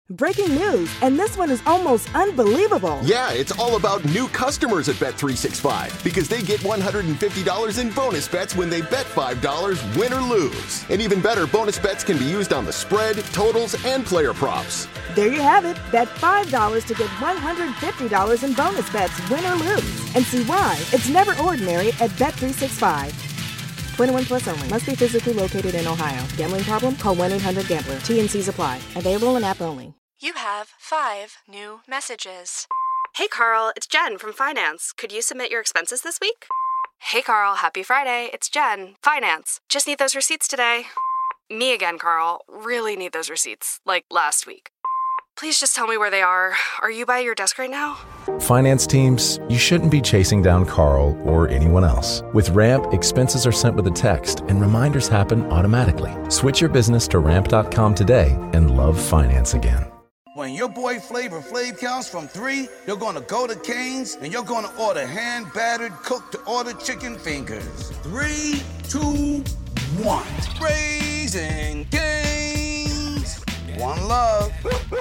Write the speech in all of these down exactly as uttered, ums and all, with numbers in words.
Breaking news, and this one is almost unbelievable. Yeah, it's all about new customers at Bet three sixty-five because they get one hundred fifty dollars in bonus bets when they bet five dollars, win or lose. And even better, bonus bets can be used on the spread, totals, and player props. There you have it. Bet five dollars to get one hundred fifty dollars in bonus bets, win or lose. And see why it's never ordinary at Bet three sixty-five. twenty-one plus only. Must be physically located in Ohio. Gambling problem? Call one eight hundred gambler. T N Cs apply. Available in app only. You have five new messages. Hey, Carl, it's Jen from Finance. Could you submit your expenses this week? Hey, Carl, happy Friday. It's Jen, Finance. Just need those receipts today. Me again, Carl. Really need those receipts, like last week. Please just tell me where they are. Are you by your desk right now? Finance teams, you shouldn't be chasing down Carl or anyone else. With Ramp, expenses are sent with a text and reminders happen automatically. Switch your business to ramp dot com today and love finance again. When your boy Flavor Flav counts from three, you're gonna go to Cane's and you're gonna order hand-battered, cooked-to-order chicken fingers. Three, two, one. Raising Cane's. One love.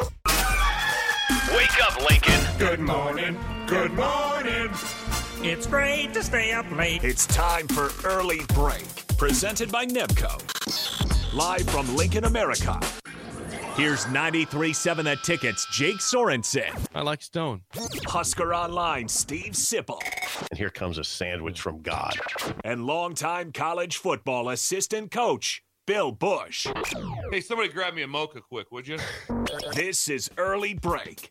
Wake up, Lincoln. Good morning. Good morning. It's great to stay up late. It's time for Early Break, presented by Nebco. Live from Lincoln, America. Here's ninety-three point seven The Ticket's Jake Sorensen. I like Stone. Husker Online, Steve Sipple. And here comes a sandwich from God. And longtime college football assistant coach, Bill Bush. Hey, somebody grab me a mocha quick, would you? This is Early Break.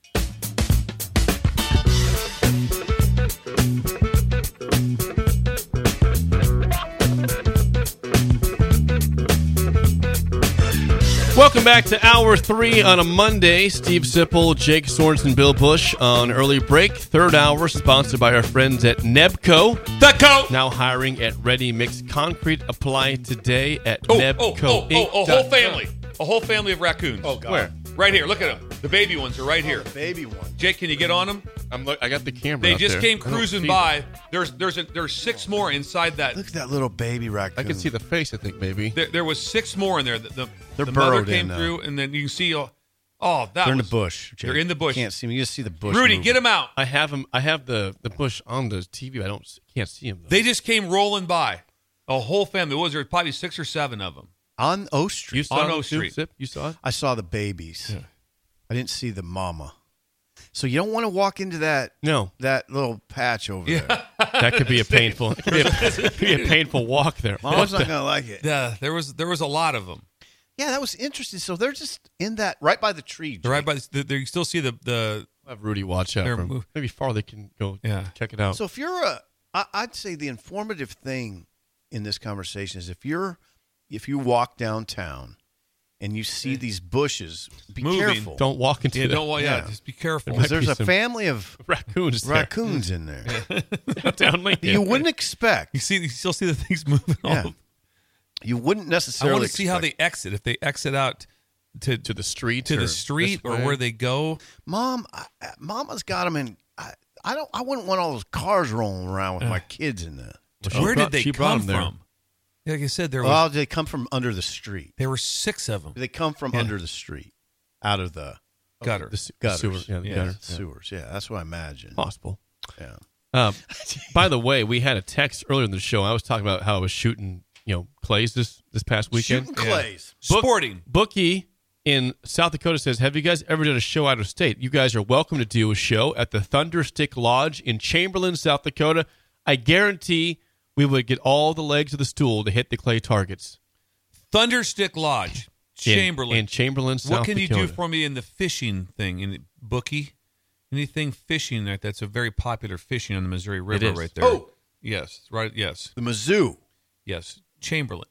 Welcome back to Hour three on a Monday. Steve Sipple, Jake Sorensen, Bill Bush on Early Break. Third hour sponsored by our friends at Nebco. Nebco! Now hiring at Ready Mix Concrete. Apply today at oh, Nebco. Oh, oh, oh, a whole family. A whole family of raccoons. Oh, God. Where? Right here. Look at them. The baby ones are right here. Oh, the baby ones. Jake, can you get on them? I'm look, I got the camera They up just there. came cruising by. There's there's a, there's six more inside that. Look at that little baby raccoon. I can see the face, I think, maybe. There, there was six more in there. The, the, They're the mother burrowed came in, through, and then you can see, oh, oh that They're in was, the bush. Jake. They're in the bush. You can't see them. You just see the bush. Rudy, moving. get them out. I have him. I have the, the bush on the T V. I don't can't see him, though. They just came rolling by. A whole family. What was there? Probably six or seven of them. On O Street. You saw on them O too, Street. Sip? You saw it? I saw the babies. Yeah. I didn't see the mama. So you don't want to walk into that No. that little patch over Yeah. there. That could be a painful it could be a, it could be a painful walk there. Mama's What not the- going to like it. Yeah, there was there was a lot of them. Yeah, that was interesting. So they're just in that, right by the tree. They're right Jake. by the, there. You still see the the. I'll have Rudy watch out They're for him. move- Maybe far they can go Yeah. check it out. So if you're a, I, I'd say the informative thing in this conversation is if you're, if you walk downtown and you see these bushes, be Moving. careful. Don't walk into Yeah, the don't. Yeah, Yeah. just be careful. There might Because there's be a some family of raccoons there. raccoons in there down Lincoln. that you wouldn't expect. You see, you still see the things moving. Yeah. All You wouldn't I necessarily want to see how they expect. exit. If they exit out to to the street to or the street this or way. where they go. Mom, I, I- Mama's got them in. I, I don't. I wouldn't want all those cars rolling around with my kids in there. Well, she Where brought- did they she brought come them there. from? Like I said, there was Well, they come from under the street. there were six of them. They come from Yeah. under the street, out of the Gutter. The se- gutters. sewer, yeah, the Yeah. gutter. Yeah. sewers. Yeah, that's what I imagine. Possible. Yeah. Um, by the way, we had a text earlier in the show. I was talking about how I was shooting, you know, clays this this past weekend. Shooting clays. Book- Sporting. Bookie in South Dakota says, have you guys ever done a show out of state? You guys are welcome to do a show at the Thunderstick Lodge in Chamberlain, South Dakota. I guarantee we would get all the legs of the stool to hit the clay targets. Thunderstick Lodge, Chamberlain. In, in Chamberlain, South what can Dakota. you do for me in the fishing thing in Bookie? Anything fishing there? That's a very popular fishing on the Missouri River is. right there. Oh. yes, right. Yes, The Mizzou. yes. Chamberlain.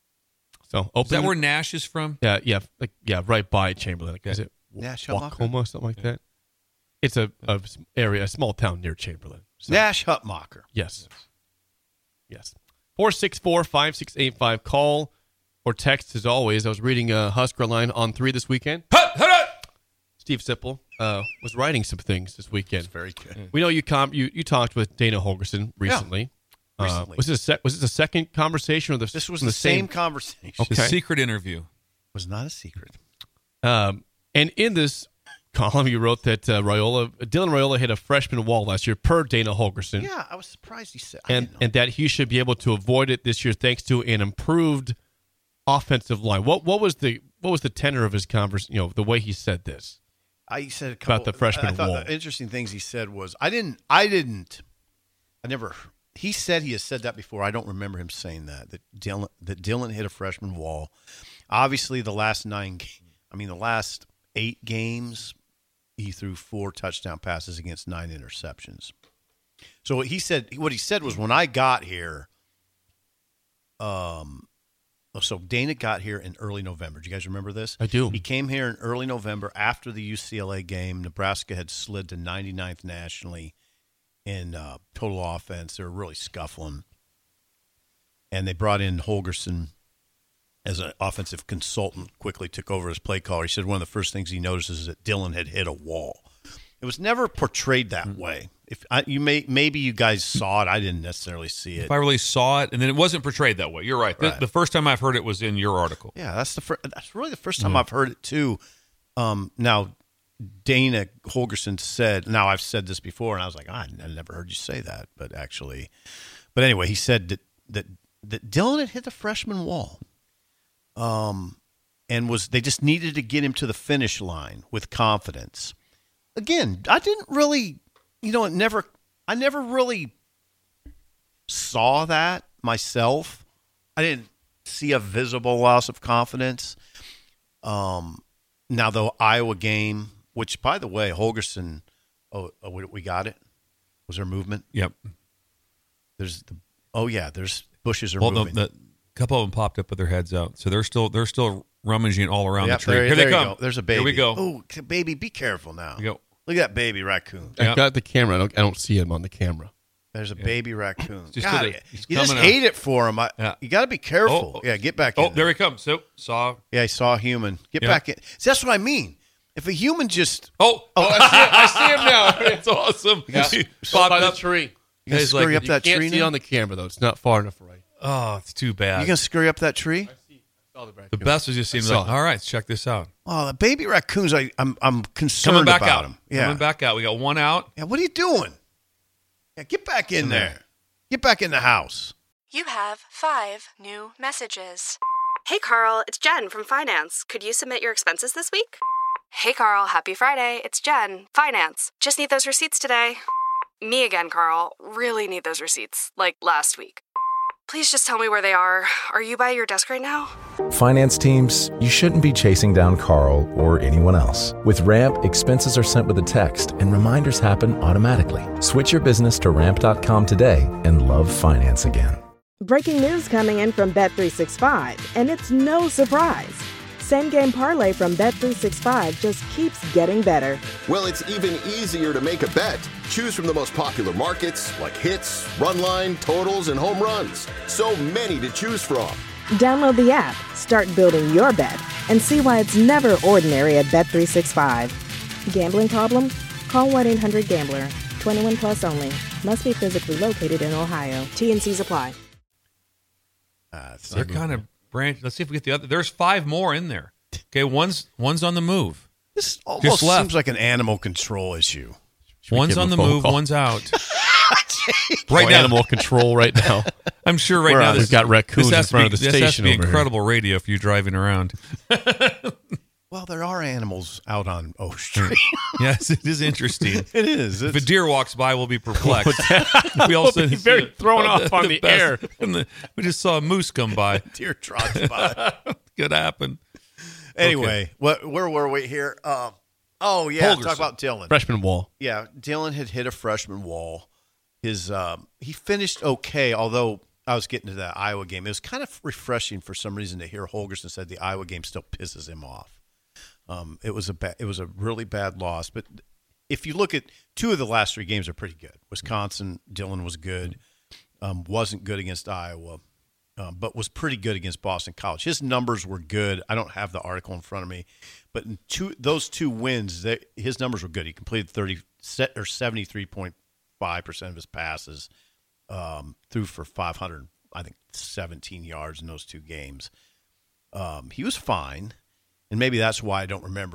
So open Is that where Nash is from? Yeah, yeah, like yeah, right by Chamberlain. Like, is Okay. it Nash Waukoma, something like that? It's a, a s- area, a small town near Chamberlain. So, Nash Hutmacher. Yes. Yes. four six four, five six eight five. Call or text as always. I was reading uh, Husker Line on three this weekend. Hut, hut, hut. Steve Sipple uh, was writing some things this weekend. Very good. We know you com- you you talked with Dana Holgerson recently. Uh, recently. was this a sec- was this a second conversation or the This was from the same conversation. Okay. The secret interview. was not a secret. Um, And in this column, you wrote that uh, Raiola, Dylan Raiola hit a freshman wall last year per Dana Holgerson. Yeah, I was surprised he said. I and didn't know. and that he should be able to avoid it this year thanks to an improved offensive line. What what was the what was the tenor of his conversation? You know, the way he said this. I said a couple, about the freshman I thought wall. the interesting things he said was I didn't I didn't I never he said he has said that before. I don't remember him saying that that Dylan that Dylan hit a freshman wall. Obviously, the last nine, I mean the last eight games, he threw four touchdown passes against nine interceptions. So what he said, what he said was when I got here, um. So Dana got here in early November. Do you guys remember this? I do. He came here in early November after the U C L A game. Nebraska had slid to ninety-ninth nationally in uh, total offense. They were really scuffling. And they brought in Holgerson as an offensive consultant, quickly took over as play caller. He said one of the first things he noticed is that Dylan had hit a wall. It was never portrayed that way. If I, you may, maybe you guys saw it, I didn't necessarily see it. If I really saw it, and then it wasn't portrayed that way. You're right. The, Right. the first time I've heard it was in your article. Yeah, that's the fir- that's really the first time Mm. I've heard it too. Um, now, Dana Holgerson said. Now I've said this before, and I was like, ah, I never heard you say that. But actually, but anyway, he said that that that Dylan had hit the freshman wall, um, and was they just needed to get him to the finish line with confidence. Again, I didn't really, you know, it never, I never really saw that myself. I didn't see a visible loss of confidence. Um, now the Iowa game, which by the way, Holgerson, oh, oh we we got it. Was there movement? Yep. There's the, oh yeah, there's bushes are Well, moving. the, the couple of them popped up with their heads out, so they're still they're still rummaging all around Yep, the tree. there- Here there they you come. go. There's a baby. Here we go. Oh, baby, be careful now. Here we go. Look at that baby raccoon. I got the camera. I don't, I don't see him on the camera. There's a baby raccoon. Just God, to the- he's you just coming hate out. it for him. I, Yeah. You got to be careful. Oh, oh. yeah, get back Oh, in. there he comes. So saw. Yeah, I saw a human. Get Yeah. back in. See, that's what I mean. If a human just Oh, oh, I see him. I see him now. It's awesome. Yeah. He By popped the up. tree. You gonna He's scurry like, up You that can't tree see it now? on the camera though. It's not far enough right. Oh, it's too bad. You gonna scurry up that tree? The best was just seeing I saw like, it. all right, let's check this out. Oh, the baby raccoons. I, I'm I'm concerned Coming back about out. them. Yeah. Coming back out. We got one out. Yeah. What are you doing? Yeah, get back in In there. there. Get back in the house. You have five new messages. Hey, Carl, it's Jen from Finance. Could you submit your expenses this week? Hey, Carl, happy Friday. It's Jen, Finance. Just need those receipts today. Me again, Carl. Really need those receipts, like last week. Please just tell me where they are. Are you by your desk right now? Finance teams, you shouldn't be chasing down Carl or anyone else. With Ramp, expenses are sent with a text and reminders happen automatically. Switch your business to ramp dot com today and love finance again. Breaking news coming in from Bet three sixty-five, and it's no surprise. Same game parlay from Bet three sixty-five just keeps getting better. Well, it's even easier to make a bet. Choose from the most popular markets like hits, run line, totals, and home runs. So many to choose from. Download the app, start building your bet, and see why it's never ordinary at Bet three sixty-five. Gambling problem? Call one eight hundred gambler. twenty-one plus only. Must be physically located in Ohio. T and C's apply. Uh, it's They're not kind of branch. Let's see if we get the other. There's five more in there. Okay, one's one's on the move. This almost left. seems like an animal control issue. One's give on him a the phone move. call? One's out. Right Right now, animal control right now. I'm sure right We're now on. this, We've got raccoons this has in front to be, of the this has to station be over here. incredible radio for you driving around. Well, there are animals out on O Street. Yes, it is interesting. It is. If It's, a deer walks by, we'll be perplexed. we We'll also be very thrown off on the best- air. and the- we just saw a moose come by. deer trots by. Could happen. Anyway, what, where were we here? Uh, oh, yeah. Holgerson. Talk about Dylan. Freshman wall. Yeah, Dylan had hit a freshman wall. His um, he finished okay, although I was getting to that Iowa game. It was kind of refreshing for some reason to hear Holgerson said the Iowa game still pisses him off. Um, it was a ba- it was a really bad loss, but if you look at two of the last three games are pretty good. Wisconsin, Dylan was good, um, wasn't good against Iowa, um, but was pretty good against Boston College. His numbers were good. I don't have the article in front of me, but in two those two wins, they, his numbers were good. He completed thirty set or seventy three point five percent of his passes, um, threw for five hundred, I think seventeen yards in those two games. Um, he was fine. And maybe that's why I don't remember him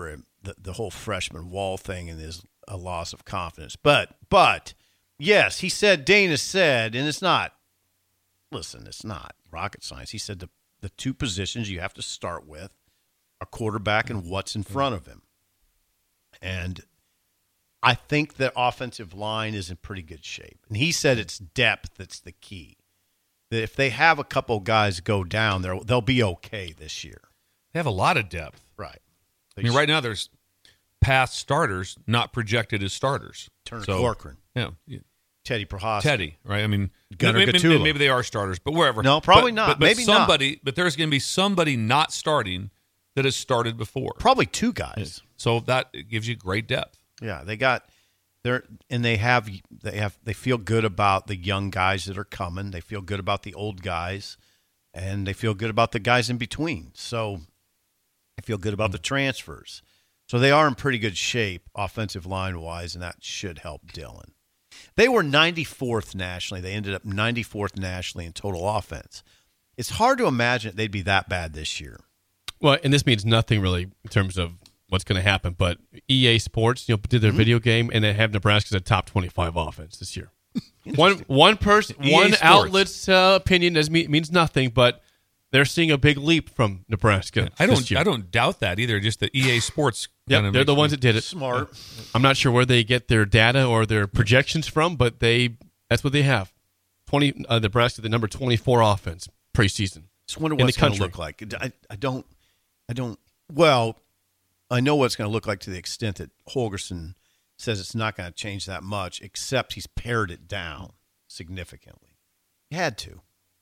the, the whole freshman wall thing and is a loss of confidence. But, but, yes, he said, Dana said, and it's not, listen, it's not rocket science. He said the, the two positions you have to start with are quarterback and what's in front of him. And I think the offensive line is in pretty good shape. And he said it's depth that's the key. That if they have a couple guys go down, they'll they'll be okay this year. They have a lot of depth. Right. I mean, right now there's past starters not projected as starters. Turner so, Corcoran. Yeah. Teddy Prohaska. Teddy, right? I mean, Gunnar maybe, maybe, Gatula. maybe they are starters, but wherever. No, probably but, not. But, but maybe somebody, not. But there's going to be somebody not starting that has started before. Probably two guys. So that gives you great depth. Yeah, they got there, and they have they have they feel good about the young guys that are coming. They feel good about the old guys, and they feel good about the guys in between. So they feel good about the transfers. So they are in pretty good shape offensive line wise, and that should help Dylan. They were ninety-fourth nationally. They ended up ninety-fourth nationally in total offense. It's hard to imagine they'd be that bad this year. Well, and this means nothing really in terms of what's going to happen. But E A Sports, you know, did their mm-hmm. video game, and they have Nebraska as a top twenty-five offense this year. one one person, E A one Sports. outlet's uh, opinion does mean, means nothing, but they're seeing a big leap from Nebraska. I this don't. year. I don't doubt that either. Just the E A Sports. Yep, they're the ones that did it. Smart. I'm not sure where they get their data or their projections from, but they that's what they have. Twenty uh, Nebraska, the number twenty-four offense preseason. Just wonder in what the it's going to country. look like. I, I don't. I don't. Well, I know what it's going to look like to the extent that Holgorsen says it's not going to change that much, except he's pared it down significantly. He had to.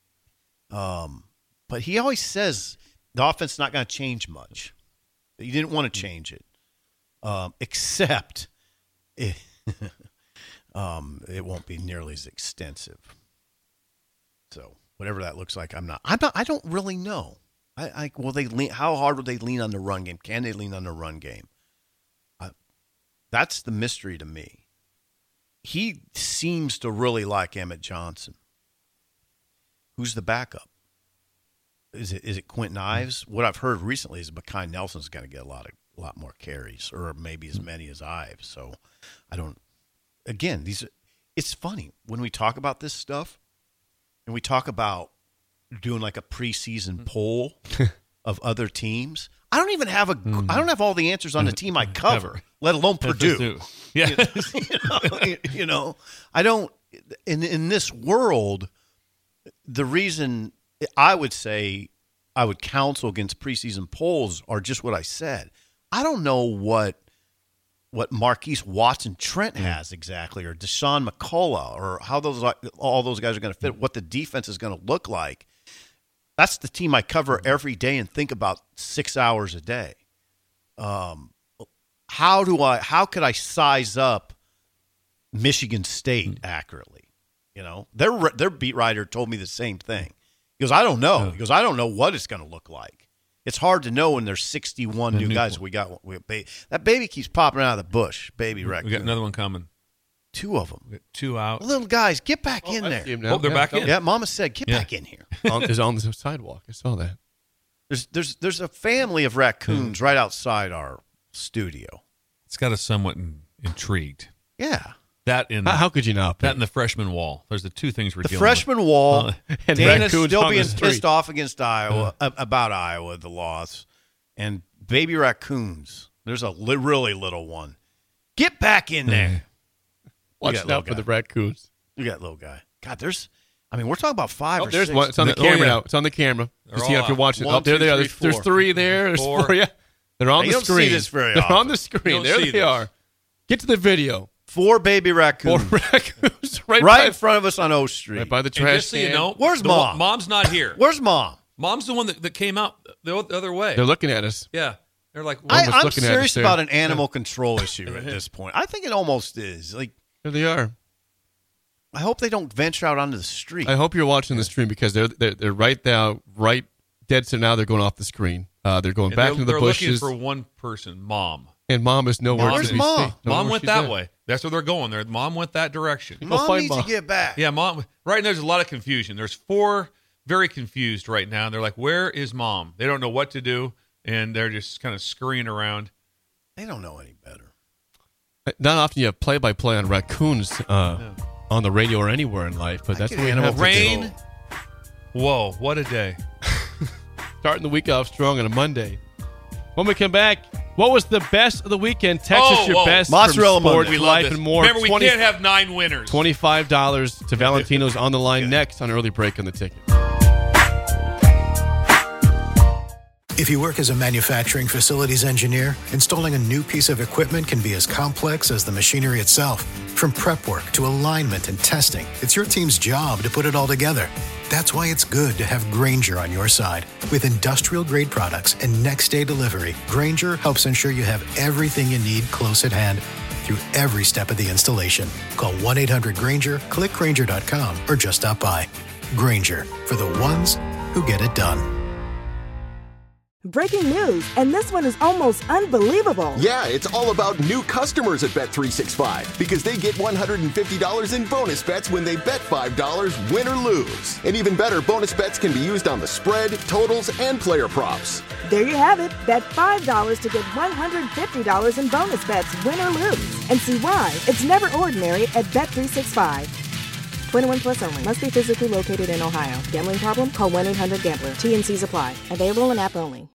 Um, but he always says the offense is not going to change much. He didn't want to change it, um, except it, um, it won't be nearly as extensive. So whatever that looks like, I'm not. I'm not. I don't really know. I, I will they lean, how hard will they lean on the run game? Can they lean on the run game? Uh, that's the mystery to me. He seems to really like Emmett Johnson. Who's the backup? Is it is it Quentin Ives? What I've heard recently is Mekhi Nelson's going to get a lot of a lot more carries, or maybe as many as Ives. So I don't. Again, these. It's funny when we talk about this stuff, and we talk about doing like a preseason poll of other teams. I don't even have a. Mm. I don't have all the answers on the team I cover, Never. let alone Purdue. Yeah, you know, you know, I don't. In in this world, the reason I would say I would counsel against preseason polls are just what I said. I don't know what what Marquise Watson Trent has exactly, or Deshaun McCullough, or how those all those guys are going to fit. What the defense is going to look like. That's the team I cover every day and think about six hours a day. Um, how do I? How could I size up Michigan State accurately? You know, their their beat writer told me the same thing. He goes, I don't know. He goes, I don't know what it's going to look like. It's hard to know when there's sixty-one new guys. We got we, that baby keeps popping out of the bush. Baby raccoon. We got another one coming. Two of them. We got two out. Little guys, get back oh, in I there. Oh, they're yeah, back in. Yeah, Mama said, get yeah. back in here. on, is on the sidewalk. I saw that. There's there's there's a family of raccoons mm. right outside our studio. It's got us somewhat in, intrigued. Yeah. That in how, how could you not? Be? That in the freshman wall. There's the two things we're the dealing freshman with. wall. Uh, and Dana's still being pissed off against Iowa uh, about Iowa, the loss, and baby raccoons. There's a li- really little one. Get back in there. Watch out for the raccoons. You got little guy. God, there's. I mean, we're talking about five oh, or there's six. One. It's on the oh, camera yeah. now. It's on the camera. They're You see if you're watching. One, oh, there two, they are. three, There's, there's four. three there. There's Four. four. Yeah, they're on you the don't screen. See this very they're often. on the screen. There they this. are. Get to the video. Four baby raccoons. Four raccoons right, right by, in front of us on O Street. Right by the And trash just so can. you know, where's the, mom? Mom's not here. Where's mom? Mom's the one that, that came out the other way. They're looking at us. Yeah. They're like, I, was I'm looking at serious us there. about an animal control issue at this point. I think it almost is. Like, There they are. I hope they don't venture out onto the street. I hope you're watching the stream because they're they're, they're right now, right dead. So now they're going off the screen. Uh, they're going and back they're, into the they're bushes. looking for one person, mom. And mom is nowhere Where's to be mom? seen. Don't know Mom where went she's that at. way. That's where they're going. There, mom went that direction. Mom find needs mom. to get back. Yeah, mom. Right now, there's a lot of confusion. There's four very confused right now. They're like, "Where is mom?" They don't know what to do, and they're just kind of scurrying around. They don't know any better. Not often you have play-by-play on raccoons uh, No. on the radio or anywhere in life, but that's get what we Animal have to Rain. do. Whoa, what a day. Starting the week off strong on a Monday. When we come back, what was the best of the weekend? Text us Oh, your whoa. best Mozzarella from sports, Monday. We love life, this. and more. Remember, we twenty can't have nine winners. twenty-five dollars to Valentino's on the line next on Early Break on the Ticket. If you work as a manufacturing facilities engineer, installing a new piece of equipment can be as complex as the machinery itself. From prep work to alignment and testing, it's your team's job to put it all together. That's why it's good to have Grainger on your side. With industrial-grade products and next-day delivery, Grainger helps ensure you have everything you need close at hand through every step of the installation. Call one eight hundred Grainger, click Grainger dot com, or just stop by. Grainger, for the ones who get it done. Breaking news, and this one is almost unbelievable. Yeah, it's all about new customers at Bet three sixty-five because they get one hundred fifty dollars in bonus bets when they bet five dollars, win or lose. And even better, bonus bets can be used on the spread, totals, and player props. There you have it. Bet five dollars to get one hundred fifty dollars in bonus bets, win or lose. And see why it's never ordinary at Bet three sixty-five. twenty-one plus only. Must be physically located in Ohio. Gambling problem? Call one eight hundred gambler. T and C's apply. Available in app only.